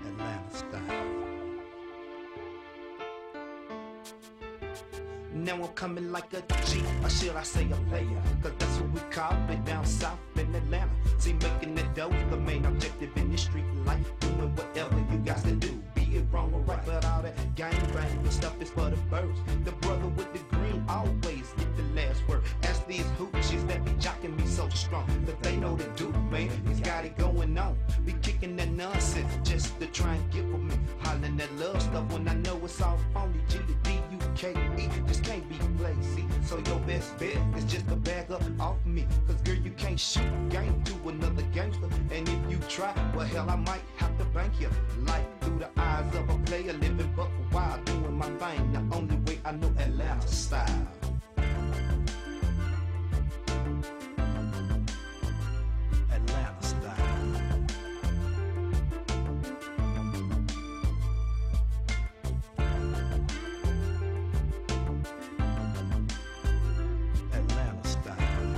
Atlanta style. Now I'm coming like a G, or should I say a player? Cause that's what we call it down south in Atlanta. See, making it dope, the main objective in the street life. Doing whatever you guys can do, be it wrong or right. But all that gang banging stuff is for the birds. The brother with the green always get the last word. Ask these hoochies that be jocking me so strong, that they know the dude, man, he's got it going on. Be kicking that nonsense just to try and get with me. Hollering that love stuff when I know it's all phony. G to D-U-K-E, just can't be lazy. So your best bet is just to bag up off me. Cause girl, you can't shoot game to another gangster. And if you try, well hell, I might have to bank you. Life through the eyes of a player, living buck wild, doing my thing. The only way I know Atlanta style. Atlanta style. Atlanta style.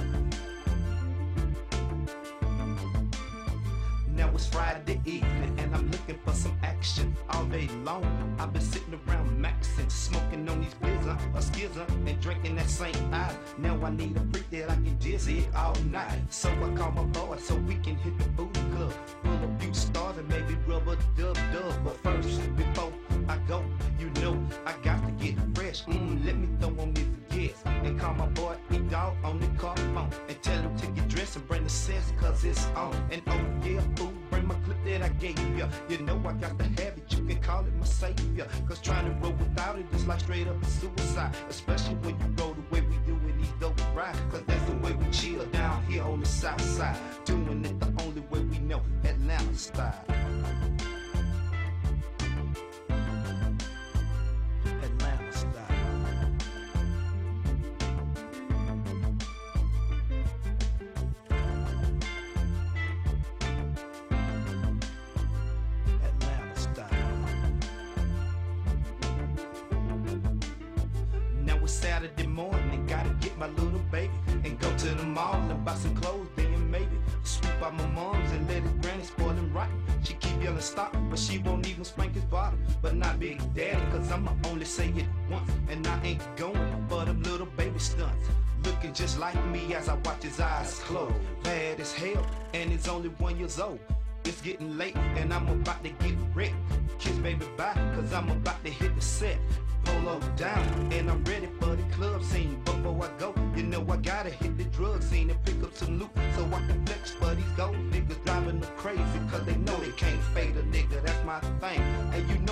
Now it's Friday evening and I'm looking for some action all day long. I've been sitting around maxing, smoking on these blizzard or skizzer and drinking that St. Ives. Now I need a freak that I can dizzy all night. So I call my boy so we can hit the booty club. Pull a few stars and maybe rub a dub. But first, before I go, you know I got to get fresh. Let me throw on this gas and call my boy E-Dog on the car phone and tell him to get dressed and bring the sense cause it's on. And oh yeah, fool, bring my clip that I gave you. You know I got to have it, you can call it my savior. Cause trying to roll without it is like straight up suicide. Especially when you roll the way we do in these dope rides. Cause that's the way we chill down here on the south side. Doing it the only way we know, Atlanta style. Atlanta style. Atlanta style. Now it's Saturday morning, gotta get my little baby and go to the mall and buy some clothes, then maybe swoop out my mom's and let his granny spoil him right. She keep yelling stop, but she won't even spank his bottom. But not Big Daddy, cause I'ma only say it once, and I ain't going for them little baby stunts. Looking just like me as I watch his eyes close. Bad as hell, and he's only 1 year old. It's getting late, and I'm about to get ready. Kiss baby bye, cause I'm about to hit the set. Polo down, and I'm ready for the club scene. Before I go, you know I gotta hit the drug scene and pick up some loot so I can flex for these gold niggas driving them crazy. Cause they know they can't fade a nigga, that's my thing. And you